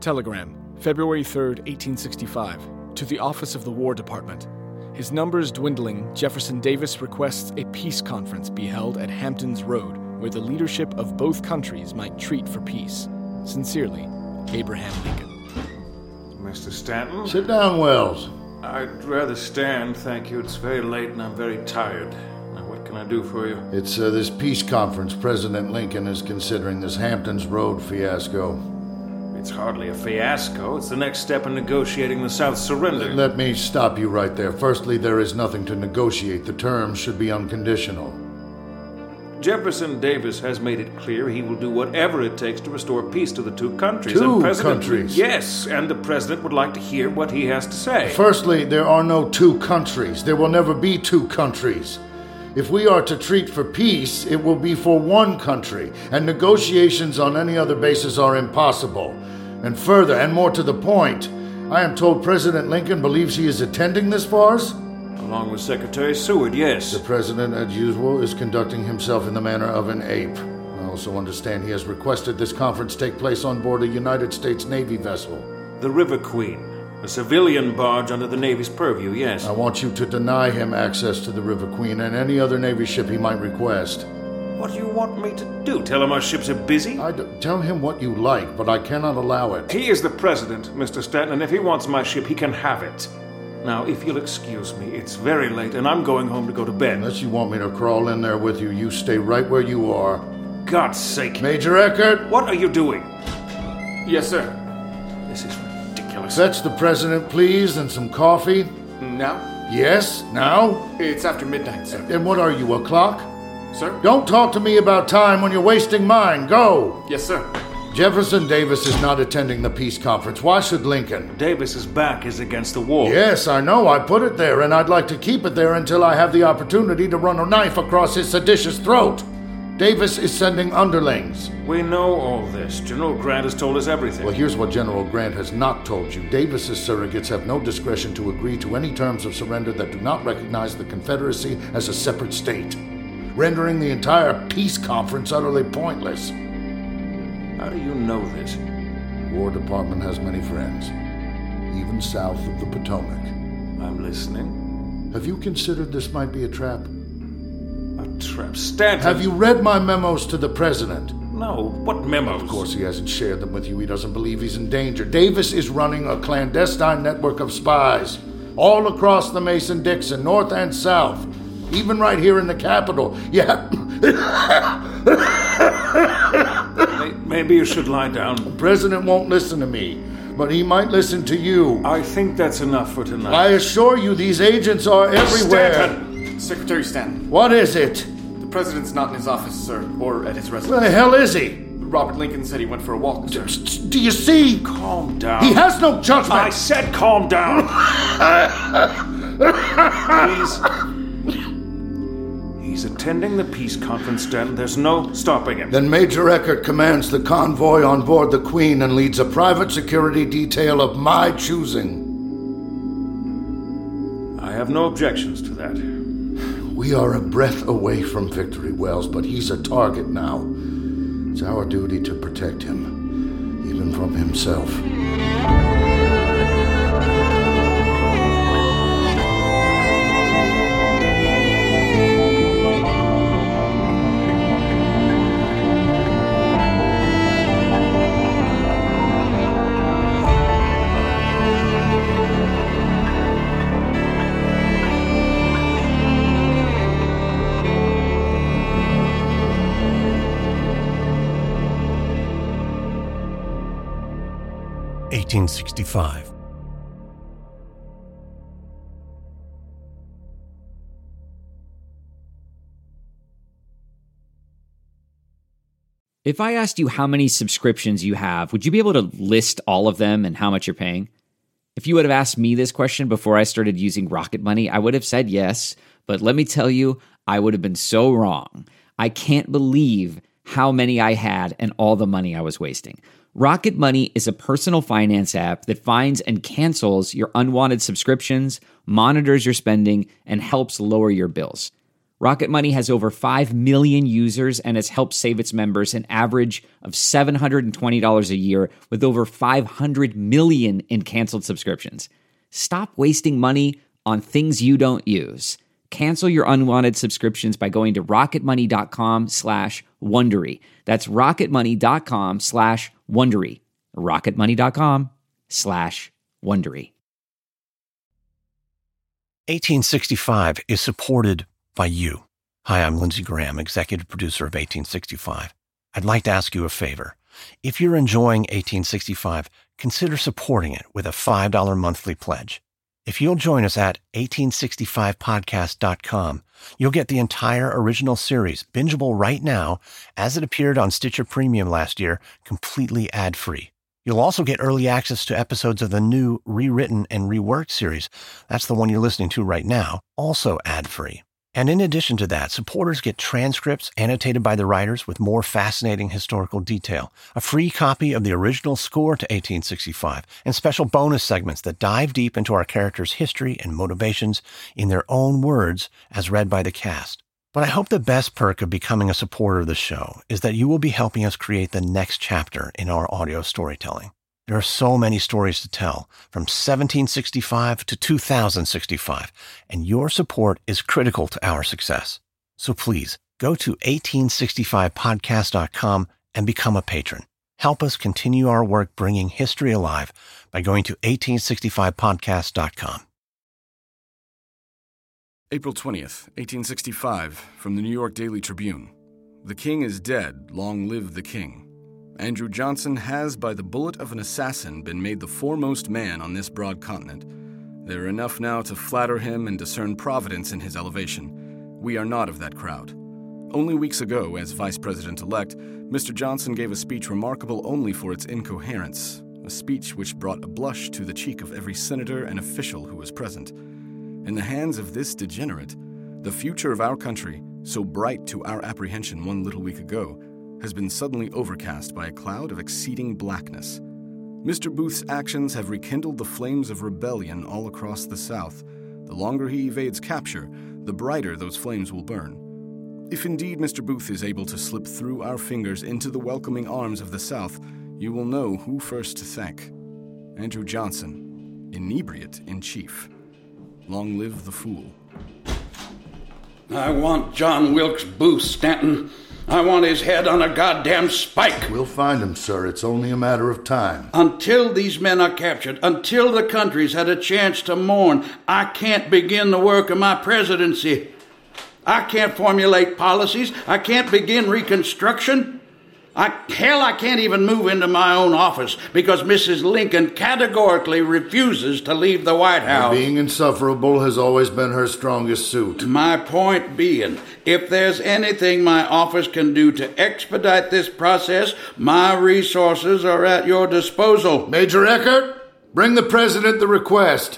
Telegram, February 3rd, 1865. To the Office of the War Department. His numbers dwindling, Jefferson Davis requests a peace conference be held at Hampton's Road, where the leadership of both countries might treat for peace. Sincerely, Abraham Lincoln. Mr. Stanton? Sit down, Wells. I'd rather stand, thank you. It's very late and I'm very tired. Now, what can I do for you? It's this peace conference President Lincoln is considering, this Hampton's Road fiasco. It's hardly a fiasco. It's the next step in negotiating the South's surrender. Let me stop you right there. Firstly, there is nothing to negotiate. The terms should be unconditional. Jefferson Davis has made it clear he will do whatever it takes to restore peace to the two countries. Two countries? Yes, and the president would like to hear what he has to say. Firstly, there are no two countries. There will never be two countries. If we are to treat for peace, it will be for one country, and negotiations on any other basis are impossible. And further, and more to the point, I am told President Lincoln believes he is attending this farce? Along with Secretary Seward, yes. The president, as usual, is conducting himself in the manner of an ape. I also understand he has requested this conference take place on board a United States Navy vessel. The River Queen. A civilian barge under the Navy's purview, yes. I want you to deny him access to the River Queen and any other Navy ship he might request. What do you want me to do? Tell him our ships are busy? Tell him what you like, but I cannot allow it. He is the president, Mr. Stanton, and if he wants my ship, he can have it. Now, if you'll excuse me, it's very late, and I'm going home to go to bed. Unless you want me to crawl in there with you, you stay right where you are. God's sake. Major Eckert? What are you doing? Yes, sir. This is ridiculous. Fetch the president, please, and some coffee. Now? Yes, now? It's after midnight, sir. And what are you, a clock? Sir? Don't talk to me about time when you're wasting mine. Go! Yes, sir. Jefferson Davis is not attending the peace conference. Why should Lincoln? Davis's back is against the wall. Yes, I know. I put it there, and I'd like to keep it there until I have the opportunity to run a knife across his seditious throat. Davis is sending underlings. We know all this. General Grant has told us everything. Well, here's what General Grant has not told you. Davis's surrogates have no discretion to agree to any terms of surrender that do not recognize the Confederacy as a separate state, rendering the entire peace conference utterly pointless. How do you know this? War Department has many friends, even south of the Potomac. I'm listening. Have you considered this might be a trap? A trap? Stanton! Have you read my memos to the president? No. What memos? Of course he hasn't shared them with you. He doesn't believe he's in danger. Davis is running a clandestine network of spies all across the Mason-Dixon, north and south, even right here in the Capitol. Yeah. Maybe you should lie down. The president won't listen to me, but he might listen to you. I think that's enough for tonight. I assure you these agents are everywhere. Stanton! Secretary Stanton. What is it? The president's not in his office, sir, or at his residence. Where the hell is he? Robert Lincoln said he went for a walk, sir. Do you see? Calm down. He has no judgment. I said calm down. He's attending the peace conference, Stanton. There's no stopping him. Then Major Eckert commands the convoy on board the Queen and leads a private security detail of my choosing. I have no objections to that. We are a breath away from victory, Wells, but he's a target now. It's our duty to protect him, even from himself. (1865). If I asked you how many subscriptions you have, would you be able to list all of them and how much you're paying? If you would have asked me this question before I started using Rocket Money, I would have said yes, but let me tell you, I would have been so wrong. I can't believe how many I had and all the money I was wasting. Rocket Money is a personal finance app that finds and cancels your unwanted subscriptions, monitors your spending, and helps lower your bills. Rocket Money has over 5 million users and has helped save its members an average of $720 a year with over 500 million in canceled subscriptions. Stop wasting money on things you don't use. Cancel your unwanted subscriptions by going to rocketmoney.com/Wondery. That's rocketmoney.com/Wondery. rocketmoney.com/Wondery. 1865 is supported by you. Hi, I'm Lindsey Graham, executive producer of 1865. I'd like to ask you a favor. If you're enjoying 1865, consider supporting it with a $5 monthly pledge. If you'll join us at 1865podcast.com, you'll get the entire original series, bingeable right now, as it appeared on Stitcher Premium last year, completely ad-free. You'll also get early access to episodes of the new Rewritten and Reworked series. That's the one you're listening to right now, also ad-free. And in addition to that, supporters get transcripts annotated by the writers with more fascinating historical detail, a free copy of the original score to 1865, and special bonus segments that dive deep into our characters' history and motivations in their own words as read by the cast. But I hope the best perk of becoming a supporter of the show is that you will be helping us create the next chapter in our audio storytelling. There are so many stories to tell, from 1765 to 2065, and your support is critical to our success. So please, go to 1865podcast.com and become a patron. Help us continue our work bringing history alive by going to 1865podcast.com. April 20th, 1865, from the New York Daily Tribune. The king is dead, long live the king. Andrew Johnson has, by the bullet of an assassin, been made the foremost man on this broad continent. There are enough now to flatter him and discern providence in his elevation. We are not of that crowd. Only weeks ago, as Vice President-elect, Mr. Johnson gave a speech remarkable only for its incoherence, a speech which brought a blush to the cheek of every senator and official who was present. In the hands of this degenerate, the future of our country, so bright to our apprehension one little week ago, has been suddenly overcast by a cloud of exceeding blackness. Mr. Booth's actions have rekindled the flames of rebellion all across the South. The longer he evades capture, the brighter those flames will burn. If indeed Mr. Booth is able to slip through our fingers into the welcoming arms of the South, you will know who first to thank. Andrew Johnson, inebriate in chief. Long live the fool. I want John Wilkes Booth, Stanton. I want his head on a goddamn spike. We'll find him, sir. It's only a matter of time. Until these men are captured, until the country's had a chance to mourn, I can't begin the work of my presidency. I can't formulate policies. I can't begin Reconstruction. I can't even move into my own office because Mrs. Lincoln categorically refuses to leave the White House. Being insufferable has always been her strongest suit. My point being, if there's anything my office can do to expedite this process, my resources are at your disposal. Major Eckert, bring the president the request.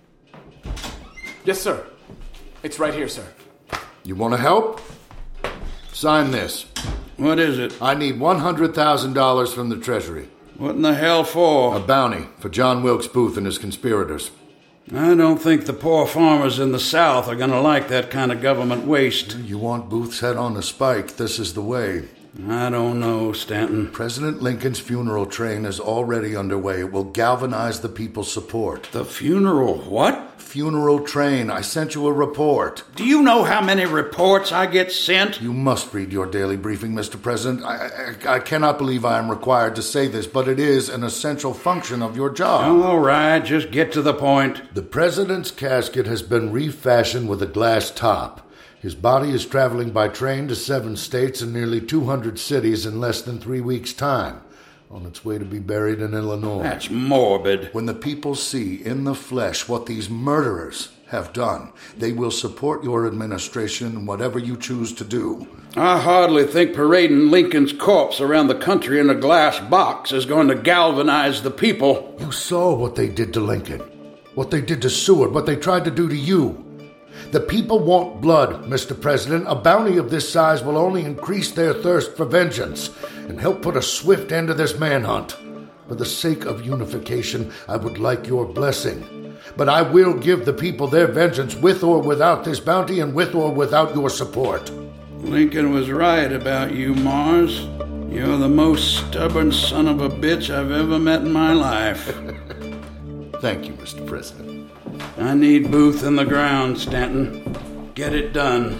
Yes, sir. It's right here, sir. You want to help? Sign this. What is it? I need $100,000 from the Treasury. What in the hell for? A bounty for John Wilkes Booth and his conspirators. I don't think the poor farmers in the South are going to like that kind of government waste. You want Booth's head on a spike, this is the way. I don't know, Stanton. President Lincoln's funeral train is already underway. It will galvanize the people's support. The funeral what? Funeral train. I sent you a report. Do you know how many reports I get sent? You must read your daily briefing, Mr. President. I cannot believe I am required to say this, but it is an essential function of your job. All right, just get to the point. The president's casket has been refashioned with a glass top. His body is traveling by train to 7 states and nearly 200 cities in less than 3 weeks' time, on its way to be buried in Illinois. That's morbid. When the people see in the flesh what these murderers have done, they will support your administration in whatever you choose to do. I hardly think parading Lincoln's corpse around the country in a glass box is going to galvanize the people. You saw what they did to Lincoln, what they did to Seward, what they tried to do to you. The people want blood, Mr. President. A bounty of this size will only increase their thirst for vengeance and help put a swift end to this manhunt. For the sake of unification, I would like your blessing. But I will give the people their vengeance with or without this bounty and with or without your support. Lincoln was right about you, Mars. You're the most stubborn son of a bitch I've ever met in my life. Thank you, Mr. President. I need Booth in the ground, Stanton. Get it done.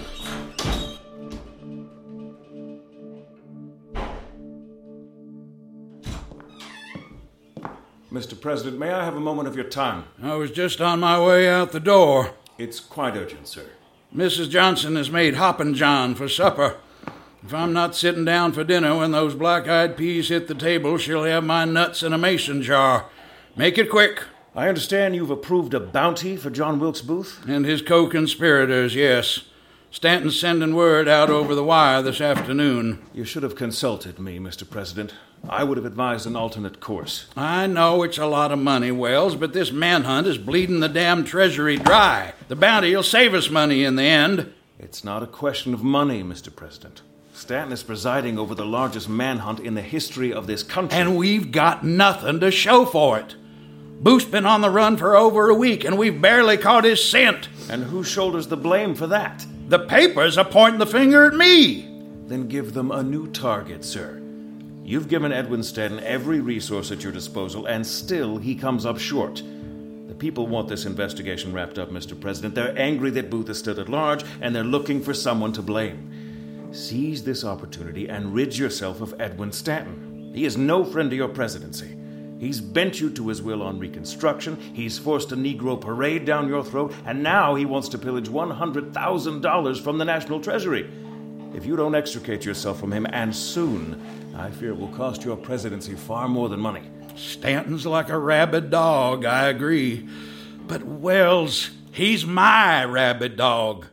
Mr. President, may I have a moment of your time? I was just on my way out the door. It's quite urgent, sir. Mrs. Johnson has made Hoppin' John for supper. If I'm not sitting down for dinner when those black-eyed peas hit the table, she'll have my nuts in a mason jar. Make it quick. I understand you've approved a bounty for John Wilkes Booth? And his co-conspirators, yes. Stanton's sending word out over the wire this afternoon. You should have consulted me, Mr. President. I would have advised an alternate course. I know it's a lot of money, Wells, but this manhunt is bleeding the damn treasury dry. The bounty will save us money in the end. It's not a question of money, Mr. President. Stanton is presiding over the largest manhunt in the history of this country. And we've got nothing to show for it. Booth's been on the run for over a week, and we've barely caught his scent. And who shoulders the blame for that? The papers are pointing the finger at me. Then give them a new target, sir. You've given Edwin Stanton every resource at your disposal, and still he comes up short. The people want this investigation wrapped up, Mr. President. They're angry that Booth is still at large, and they're looking for someone to blame. Seize this opportunity and rid yourself of Edwin Stanton. He is no friend to your presidency. He's bent you to his will on Reconstruction, he's forced a Negro parade down your throat, and now he wants to pillage $100,000 from the National Treasury. If you don't extricate yourself from him, and soon, I fear it will cost your presidency far more than money. Stanton's like a rabid dog, I agree. But Wells, he's my rabid dog.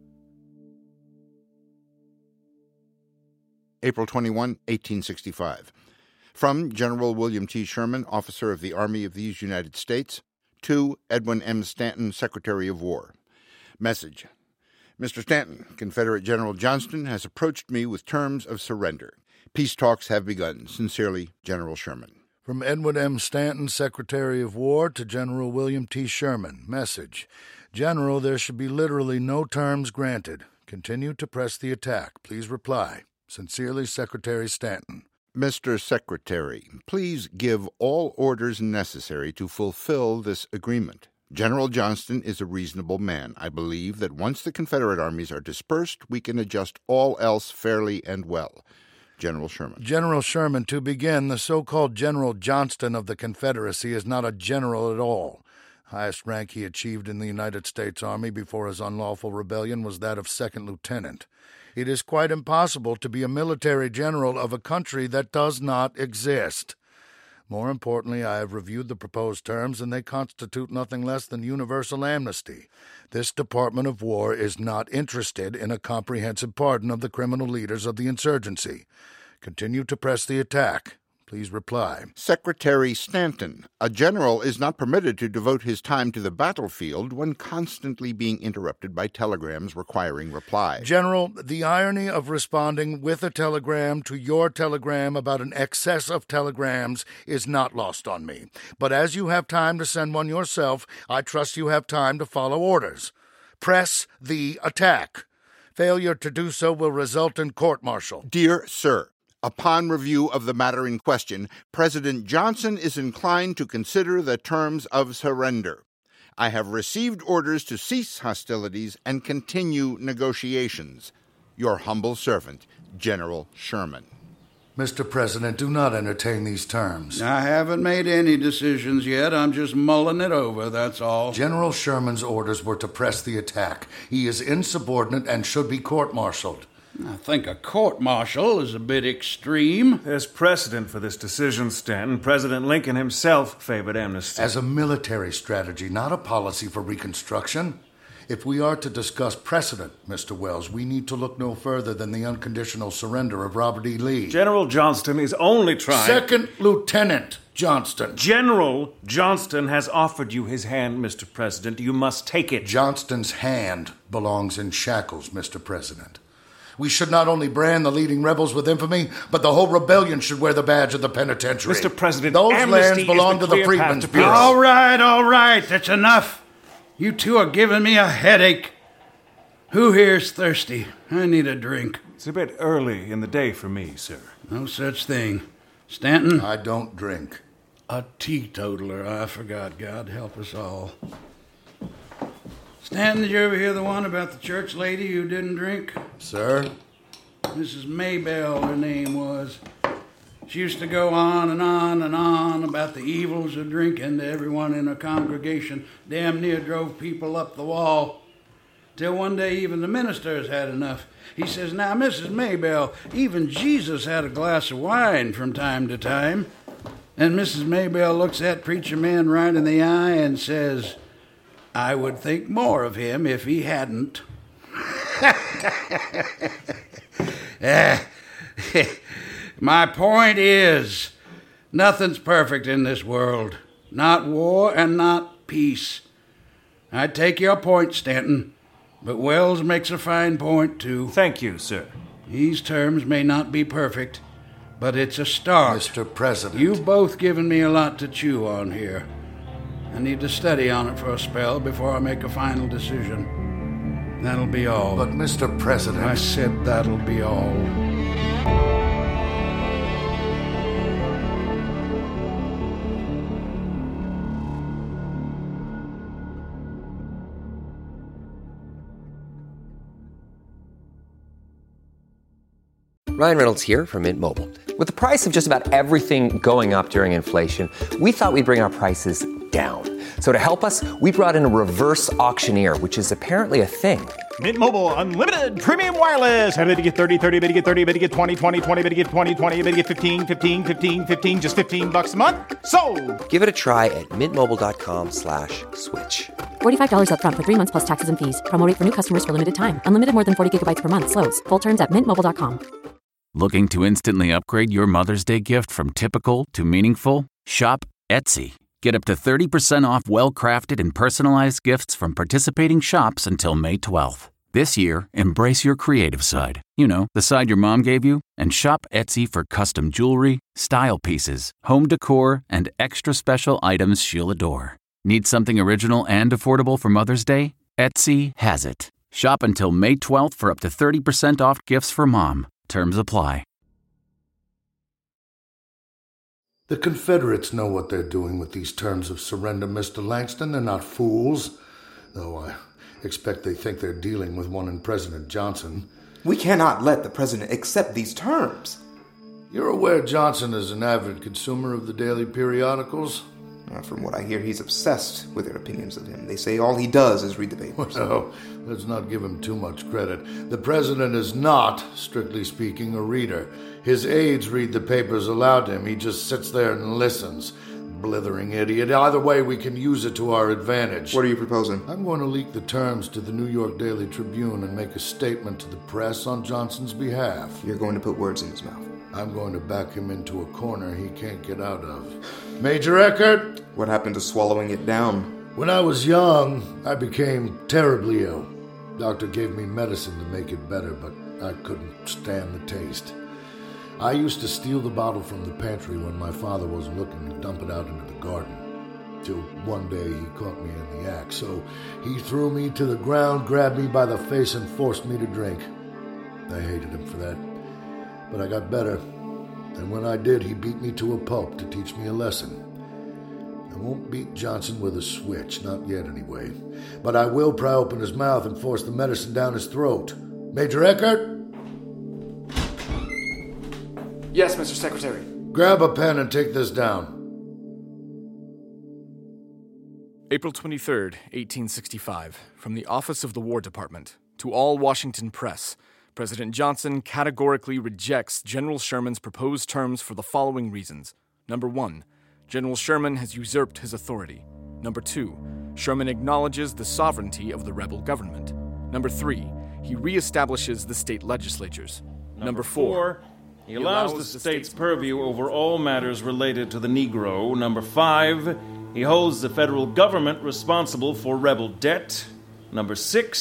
April 21, 1865. From General William T. Sherman, Officer of the Army of these United States, to Edwin M. Stanton, Secretary of War. Message. Mr. Stanton, Confederate General Johnston has approached me with terms of surrender. Peace talks have begun. Sincerely, General Sherman. From Edwin M. Stanton, Secretary of War, to General William T. Sherman. Message. General, there should be literally no terms granted. Continue to press the attack. Please reply. Sincerely, Secretary Stanton. Mr. Secretary, please give all orders necessary to fulfill this agreement. General Johnston is a reasonable man. I believe that once the Confederate armies are dispersed, we can adjust all else fairly and well. General Sherman. General Sherman, to begin, the so-called General Johnston of the Confederacy is not a general at all. Highest rank he achieved in the United States Army before his unlawful rebellion was that of second lieutenant. It is quite impossible to be a military general of a country that does not exist. More importantly, I have reviewed the proposed terms, and they constitute nothing less than universal amnesty. This Department of War is not interested in a comprehensive pardon of the criminal leaders of the insurgency. Continue to press the attack. Please reply. Secretary Stanton, a general is not permitted to devote his time to the battlefield when constantly being interrupted by telegrams requiring reply. General, the irony of responding with a telegram to your telegram about an excess of telegrams is not lost on me. But as you have time to send one yourself, I trust you have time to follow orders. Press the attack. Failure to do so will result in court-martial. Dear Sir, upon review of the matter in question, President Johnson is inclined to consider the terms of surrender. I have received orders to cease hostilities and continue negotiations. Your humble servant, General Sherman. Mr. President, do not entertain these terms. I haven't made any decisions yet. I'm just mulling it over, that's all. General Sherman's orders were to press the attack. He is insubordinate and should be court-martialed. I think a court-martial is a bit extreme. There's precedent for this decision, Stanton. President Lincoln himself favored amnesty. As a military strategy, not a policy for Reconstruction. If we are to discuss precedent, Mr. Wells, we need to look no further than the unconditional surrender of Robert E. Lee. General Johnston is only trying... Second Lieutenant Johnston. General Johnston has offered you his hand, Mr. President. You must take it. Johnston's hand belongs in shackles, Mr. President. We should not only brand the leading rebels with infamy, but the whole rebellion should wear the badge of the penitentiary. Mr. President, those amnesty lands belong is to the the clear path Freedmen's to Bureau. All right, that's enough. You two are giving me a headache. Who here's thirsty? I need a drink. It's a bit early in the day for me, sir. No such thing. Stanton? I don't drink. A teetotaler, I forgot. God help us all. Stanton, did you ever hear the one about the church lady who didn't drink? Sir? Mrs. Maybell, her name was. She used to go on and on and on about the evils of drinking to everyone in her congregation. Damn near drove people up the wall. Till one day even the ministers had enough. He says, "Now, Mrs. Maybell, even Jesus had a glass of wine from time to time." And Mrs. Maybell looks that preacher man right in the eye and says, "I would think more of him if he hadn't." My point is, nothing's perfect in this world. Not war and not peace. I take your point, Stanton, but Wells makes a fine point, too. Thank you, sir. These terms may not be perfect, but it's a start. Mr. President. You've both given me a lot to chew on here. I need to study on it for a spell before I make a final decision. That'll be all. But, Mr. President... I said that'll be all. Ryan Reynolds here from Mint Mobile. With the price of just about everything going up during inflation, we thought we'd bring our prices down. So to help us, we brought in a reverse auctioneer, which is apparently a thing. Mint Mobile Unlimited Premium Wireless. How to get 30, 30, bit to get 30, bit to get 20, 20, 20, bit to get 20, 20, bit to get 15, 15, 15, 15, just $15 a month? Sold! Give it a try at mintmobile.com/switch. $45 up front for 3 months plus taxes and fees. Promo rate for new customers for limited time. Unlimited more than 40 gigabytes per month. Slows full terms at mintmobile.com. Looking to instantly upgrade your Mother's Day gift from typical to meaningful? Shop Etsy. Get up to 30% off well-crafted and personalized gifts from participating shops until May 12th. This year, embrace your creative side. You know, the side your mom gave you. And shop Etsy for custom jewelry, style pieces, home decor, and extra special items she'll adore. Need something original and affordable for Mother's Day? Etsy has it. Shop until May 12th for up to 30% off gifts for mom. Terms apply. The Confederates know what they're doing with these terms of surrender, Mr. Langston. They're not fools. Though I expect they think they're dealing with one in President Johnson. We cannot let the president accept these terms. You're aware Johnson is an avid consumer of the daily periodicals? From what I hear, he's obsessed with their opinions of him. They say all he does is read the papers. Well, let's not give him too much credit. The president is not, strictly speaking, a reader. His aides read the papers aloud to him. He just sits there and listens. Blithering idiot. Either way, we can use it to our advantage. What are you proposing? I'm going to leak the terms to the New York Daily Tribune and make a statement to the press on Johnson's behalf. You're going to put words in his mouth. I'm going to back him into a corner he can't get out of. Major Eckert! What happened to swallowing it down? When I was young, I became terribly ill. Doctor gave me medicine to make it better, but I couldn't stand the taste. I used to steal the bottle from the pantry when my father wasn't looking and dump it out into the garden. Till one day he caught me in the act, so he threw me to the ground, grabbed me by the face, and forced me to drink. I hated him for that. But I got better, and when I did, he beat me to a pulp to teach me a lesson. I won't beat Johnson with a switch, not yet anyway. But I will pry open his mouth and force the medicine down his throat. Major Eckert? Yes, Mr. Secretary. Grab a pen and take this down. April 23rd, 1865, from the Office of the War Department to all Washington press. President Johnson categorically rejects General Sherman's proposed terms for the following reasons. Number 1, General Sherman has usurped his authority. Number 2, Sherman acknowledges the sovereignty of the rebel government. Number 3, he reestablishes the state legislatures. Number 4, he allows the state's purview over all matters related to the Negro. Number 5, he holds the federal government responsible for rebel debt. Number 6,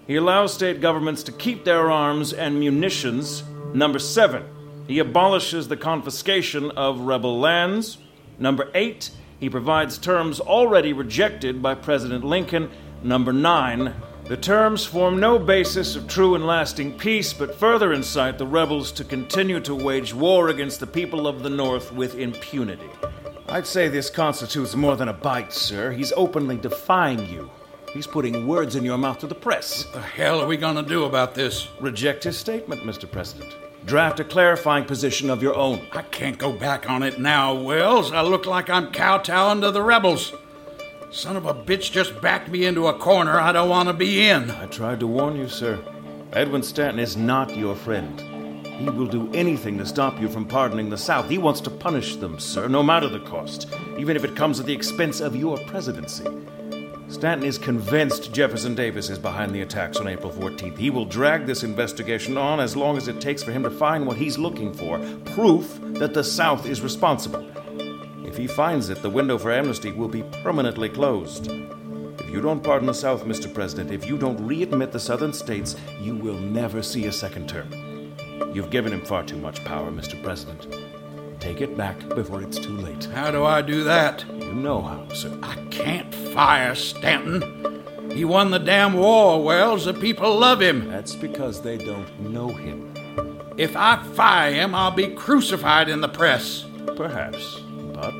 He allows state governments to keep their arms and munitions. Number 7, he abolishes the confiscation of rebel lands. Number 8, he provides terms already rejected by President Lincoln. Number 9, the terms form no basis of true and lasting peace, but further incite the rebels to continue to wage war against the people of the North with impunity. I'd say this constitutes more than a bite, sir. He's openly defying you. He's putting words in your mouth to the press. What the hell are we going to do about this? Reject his statement, Mr. President. Draft a clarifying position of your own. I can't go back on it now, Wells. I look like I'm kowtowing to the rebels. Son of a bitch just backed me into a corner I don't want to be in. I tried to warn you, sir. Edwin Stanton is not your friend. He will do anything to stop you from pardoning the South. He wants to punish them, sir, no matter the cost, even if it comes at the expense of your presidency. Stanton is convinced Jefferson Davis is behind the attacks on April 14th. He will drag this investigation on as long as it takes for him to find what he's looking for, proof that the South is responsible. If he finds it, the window for amnesty will be permanently closed. If you don't pardon the South, Mr. President, if you don't readmit the Southern states, you will never see a second term. You've given him far too much power, Mr. President. Take it back before it's too late. How do I do that? You know how, sir. I can't fire Stanton. He won the damn war, Wells. The people love him. That's because they don't know him. If I fire him, I'll be crucified in the press. Perhaps. But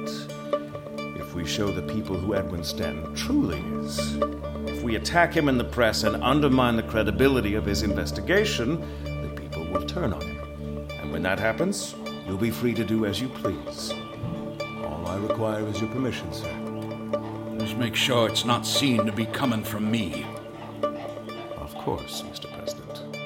if we show the people who Edwin Stanton truly is, if we attack him in the press and undermine the credibility of his investigation, the people will turn on him. And when that happens, you'll be free to do as you please. All I require is your permission, sir. Just make sure it's not seen to be coming from me. Of course, Mr. President.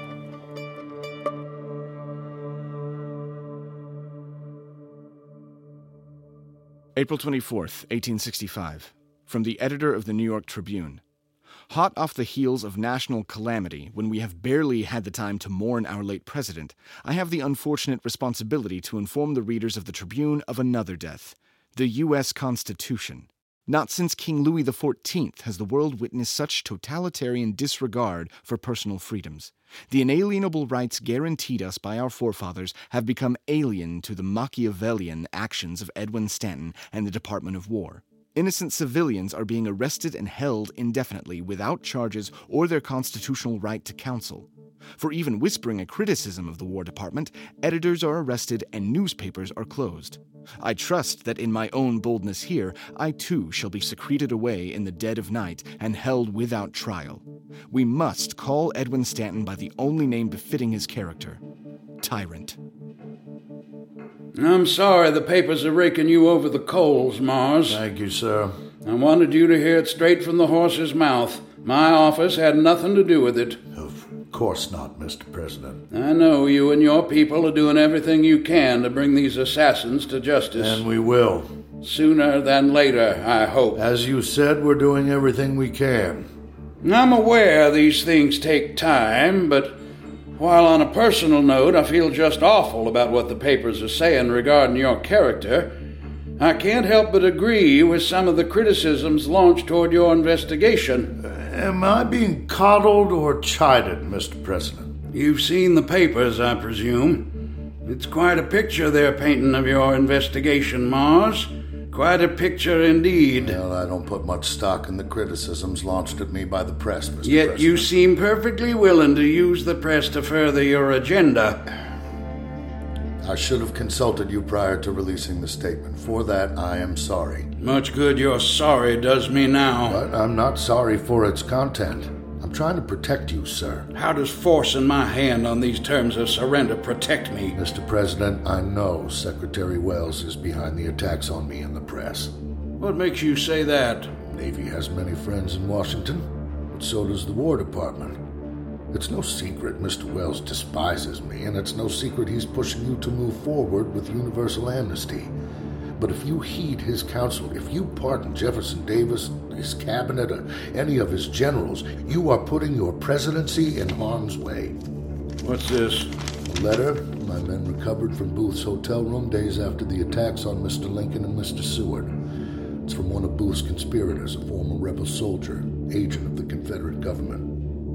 April 24th, 1865. From the editor of the New York Tribune. Hot off the heels of national calamity, when we have barely had the time to mourn our late president, I have the unfortunate responsibility to inform the readers of the Tribune of another death, the U.S. Constitution. Not since King Louis XIV has the world witnessed such totalitarian disregard for personal freedoms. The inalienable rights guaranteed us by our forefathers have become alien to the Machiavellian actions of Edwin Stanton and the Department of War. Innocent civilians are being arrested and held indefinitely without charges or their constitutional right to counsel. For even whispering a criticism of the War Department, editors are arrested and newspapers are closed. I trust that in my own boldness here, I too shall be secreted away in the dead of night and held without trial. We must call Edwin Stanton by the only name befitting his character, tyrant. I'm sorry the papers are raking you over the coals, Mars. Thank you, sir. I wanted you to hear it straight from the horse's mouth. My office had nothing to do with it. Of course not, Mr. President. I know you and your people are doing everything you can to bring these assassins to justice. And we will. Sooner than later, I hope. As you said, we're doing everything we can. I'm aware these things take time, but while on a personal note I feel just awful about what the papers are saying regarding your character, I can't help but agree with some of the criticisms launched toward your investigation. Am I being coddled or chided, Mr. President? You've seen the papers, I presume. It's quite a picture they're painting of your investigation, Mars. Quite a picture indeed. Well, I don't put much stock in the criticisms launched at me by the press, Mr. Yet President. you seem perfectly willing to use the press to further your agenda. I should have consulted you prior to releasing the statement. For that, I am sorry. Much good your sorry does me now. But I'm not sorry for its content. I'm trying to protect you, sir. How does forcing my hand on these terms of surrender protect me? Mr. President, I know Secretary Wells is behind the attacks on me in the press. What makes you say that? Navy has many friends in Washington, but so does the War Department. It's no secret Mr. Wells despises me, and it's no secret he's pushing you to move forward with universal amnesty. But if you heed his counsel, if you pardon Jefferson Davis, his cabinet, or any of his generals, you are putting your presidency in harm's way. What's this? A letter my men recovered from Booth's hotel room days after the attacks on Mr. Lincoln and Mr. Seward. It's from one of Booth's conspirators, a former rebel soldier, agent of the Confederate government.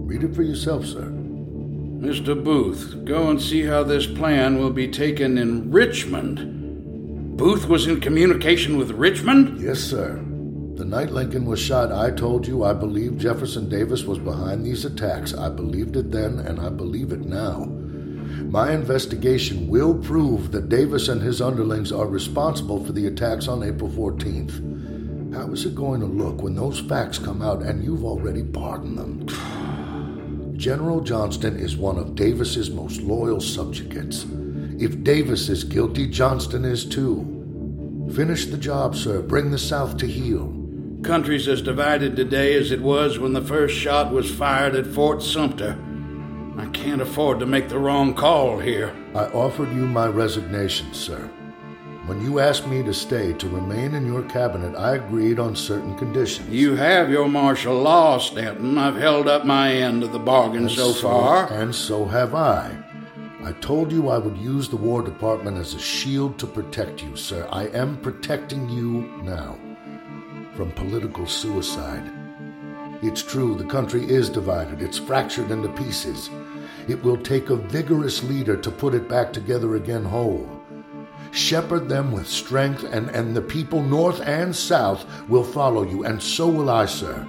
Read it for yourself, sir. Mr. Booth, go and see how this plan will be taken in Richmond. Booth was in communication with Richmond? Yes, sir. The night Lincoln was shot, I told you I believed Jefferson Davis was behind these attacks. I believed it then, and I believe it now. My investigation will prove that Davis and his underlings are responsible for the attacks on April 14th. How is it going to look when those facts come out and you've already pardoned them? General Johnston is one of Davis's most loyal subjugates. If Davis is guilty, Johnston is too. Finish the job, sir. Bring the South to heel. Country's as divided today as it was when the first shot was fired at Fort Sumter. I can't afford to make the wrong call here. I offered you my resignation, sir. When you asked me to stay, to remain in your cabinet, I agreed on certain conditions. You have your martial law, Stanton. I've held up my end of the bargain so far. And so have I. I told you I would use the War Department as a shield to protect you, sir. I am protecting you now from political suicide. It's true, the country is divided. It's fractured into pieces. It will take a vigorous leader to put it back together again whole. Shepherd them with strength, and the people north and south will follow you, and so will I, sir.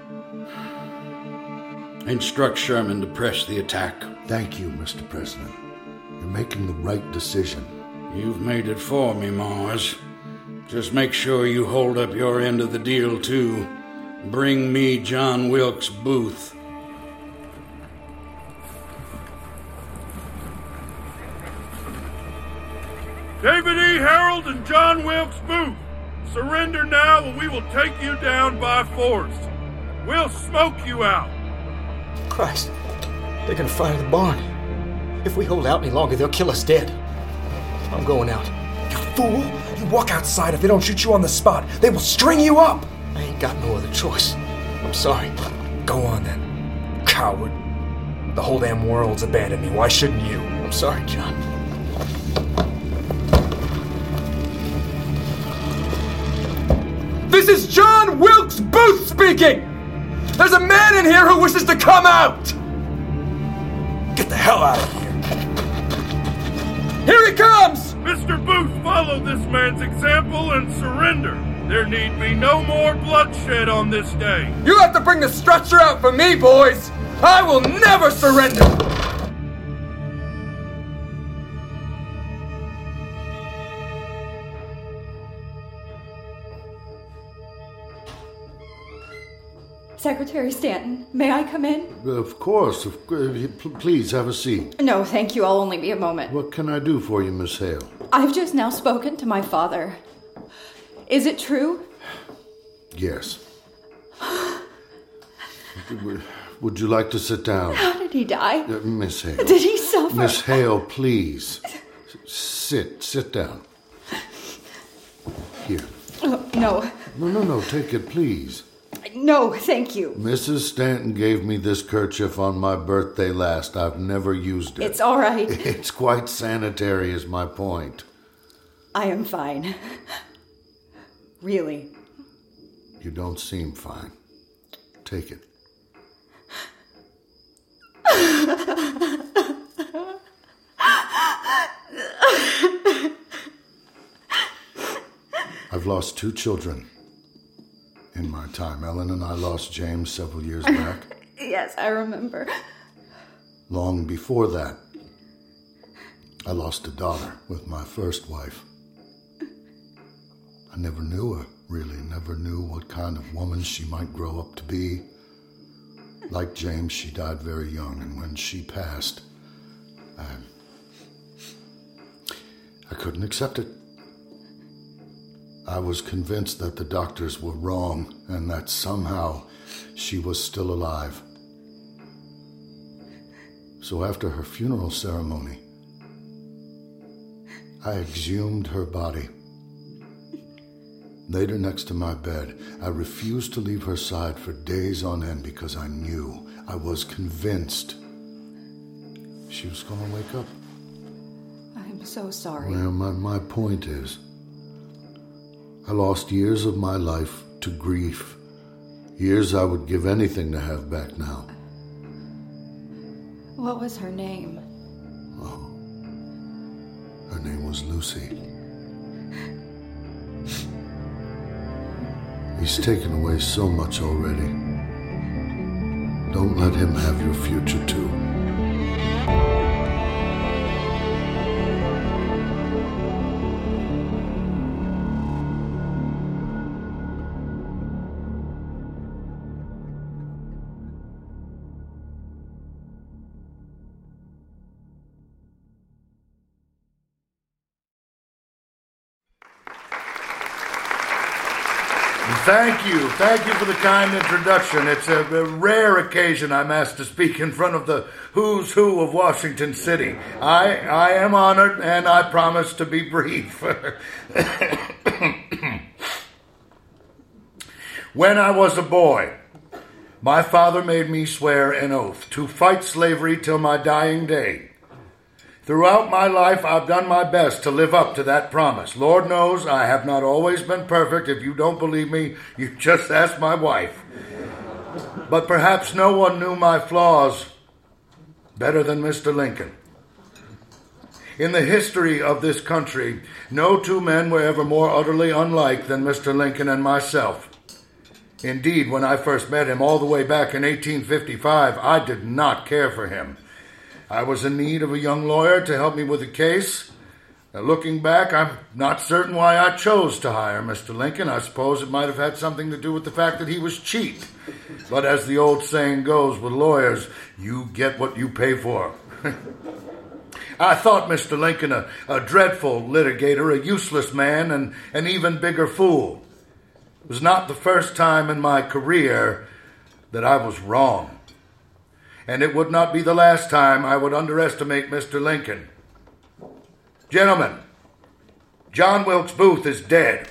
Instruct Sherman to press the attack. Thank you, Mr. President. You're making the right decision. You've made it for me, Mars. Just make sure you hold up your end of the deal, too. Bring me John Wilkes Booth. David E. Harold and John Wilkes Booth, surrender now or we will take you down by force. We'll smoke you out. Christ, they're gonna fire the barn. If we hold out any longer, they'll kill us dead. I'm going out. You fool! You walk outside. If they don't shoot you on the spot, they will string you up! I ain't got no other choice. I'm sorry. Go on then, coward. The whole damn world's abandoned me. Why shouldn't you? I'm sorry, John. This is John Wilkes Booth speaking! There's a man in here who wishes to come out! Get the hell out of here! Here he comes! Mr. Booth, follow this man's example and surrender. There need be no more bloodshed on this day. You have to bring the stretcher out for me, boys! I will never surrender! Secretary Stanton, may I come in? Of course. Please have a seat. No, thank you. I'll only be a moment. What can I do for you, Miss Hale? I've just now spoken to my father. Is it true? Yes. Would you like to sit down? How did he die? Miss Hale. Did he suffer? Miss Hale, please. Sit down. Here. Oh, no. No, take it, please. No, thank you. Mrs. Stanton gave me this kerchief on my birthday last. I've never used it. It's all right. It's quite sanitary, is my point. I am fine. Really. You don't seem fine. Take it. I've lost 2 children in my time. Ellen and I lost James several years back. Yes, I remember. Long before that, I lost a daughter with my first wife. I never knew her, really. Never knew what kind of woman she might grow up to be. Like James, she died very young, and when she passed, I couldn't accept it. I was convinced that the doctors were wrong and that somehow she was still alive. So after her funeral ceremony, I exhumed her body, laid her next to my bed. I refused to leave her side for days on end because I knew, I was convinced she was going to wake up. I'm so sorry. Well, my point is, I lost years of my life to grief. Years I would give anything to have back now. What was her name? Oh. Her name was Lucy. He's taken away so much already. Don't let him have your future, too. Thank you for the kind introduction. It's a rare occasion I'm asked to speak in front of the who's who of Washington City. I am honored, and I promise to be brief. When I was a boy, my father made me swear an oath to fight slavery till my dying day. Throughout my life, I've done my best to live up to that promise. Lord knows I have not always been perfect. If you don't believe me, you just ask my wife. But perhaps no one knew my flaws better than Mr. Lincoln. In the history of this country, no two men were ever more utterly unlike than Mr. Lincoln and myself. Indeed, when I first met him all the way back in 1855, I did not care for him. I was in need of a young lawyer to help me with a case. Now, looking back, I'm not certain why I chose to hire Mr. Lincoln. I suppose it might have had something to do with the fact that he was cheap. But as the old saying goes with lawyers, you get what you pay for. I thought Mr. Lincoln a dreadful litigator, a useless man, and an even bigger fool. It was not the first time in my career that I was wrong. And it would not be the last time I would underestimate Mr. Lincoln. Gentlemen, John Wilkes Booth is dead.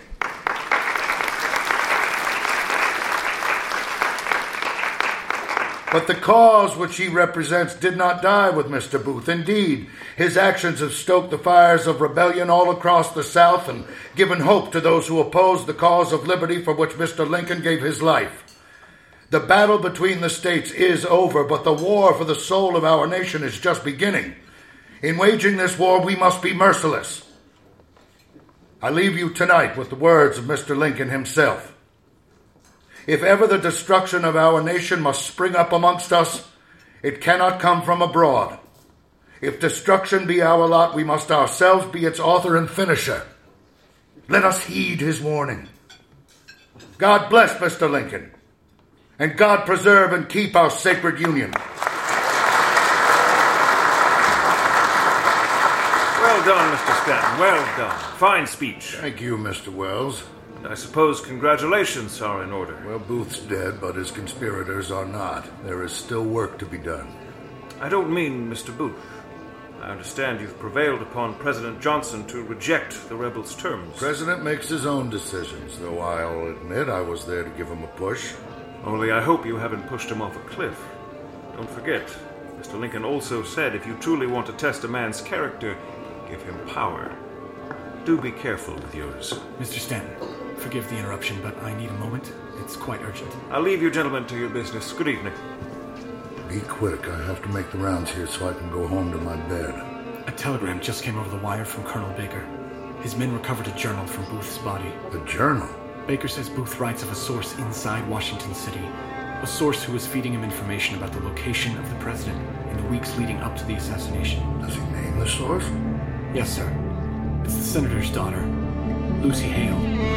But the cause which he represents did not die with Mr. Booth. Indeed, his actions have stoked the fires of rebellion all across the South and given hope to those who opposed the cause of liberty for which Mr. Lincoln gave his life. The battle between the states is over, but the war for the soul of our nation is just beginning. In waging this war, we must be merciless. I leave you tonight with the words of Mr. Lincoln himself. If ever the destruction of our nation must spring up amongst us, it cannot come from abroad. If destruction be our lot, we must ourselves be its author and finisher. Let us heed his warning. God bless Mr. Lincoln. And God preserve and keep our sacred union. Well done, Mr. Stanton. Well done. Fine speech. Thank you, Mr. Wells. And I suppose congratulations are in order. Well, Booth's dead, but his conspirators are not. There is still work to be done. I don't mean Mr. Booth. I understand you've prevailed upon President Johnson to reject the rebels' terms. The president makes his own decisions, though I'll admit I was there to give him a push. Only I hope you haven't pushed him off a cliff. Don't forget, Mr. Lincoln also said if you truly want to test a man's character, give him power. Do be careful with yours. Mr. Stanton, forgive the interruption, but I need a moment. It's quite urgent. I'll leave you gentlemen to your business. Good evening. Be quick. I have to make the rounds here so I can go home to my bed. A telegram just came over the wire from Colonel Baker. His men recovered a journal from Booth's body. A journal? Baker says Booth writes of a source inside Washington City. A source who was feeding him information about the location of the president in the weeks leading up to the assassination. Does he name the source? Yes, sir. It's the senator's daughter, Lucy Hale.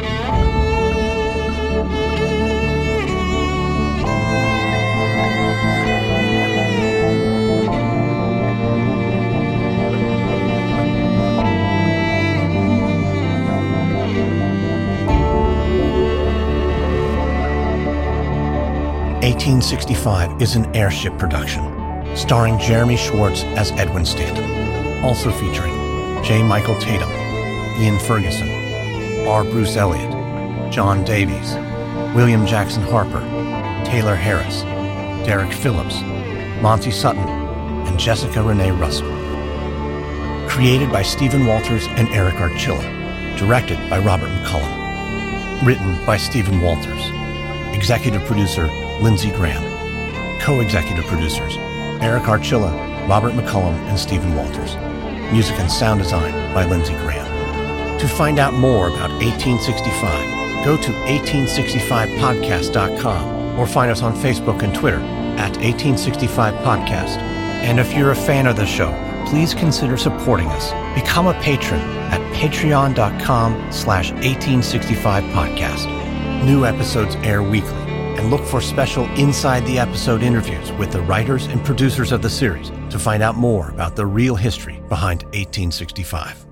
1865 is an Airship production, starring Jeremy Schwartz as Edwin Stanton, also featuring J. Michael Tatum, Ian Ferguson, R. Bruce Elliott, John Davies, William Jackson Harper, Taylor Harris, Derek Phillips, Monty Sutton, and Jessica Renee Russell. Created by Stephen Walters and Eric Archilla. Directed by Robert McCullum. Written by Stephen Walters. Executive producer Lindsey Graham. Co-executive producers Eric Archilla Robert McCullum and Stephen Walters. Music and sound design by Lindsey Graham. To find out more about 1865, go to 1865podcast.com or find us on Facebook and Twitter at 1865podcast. And if you're a fan of the show, please consider supporting us. Become a patron at patreon.com/1865podcast. New episodes air weekly, and look for special Inside the Episode interviews with the writers and producers of the series to find out more about the real history behind 1865.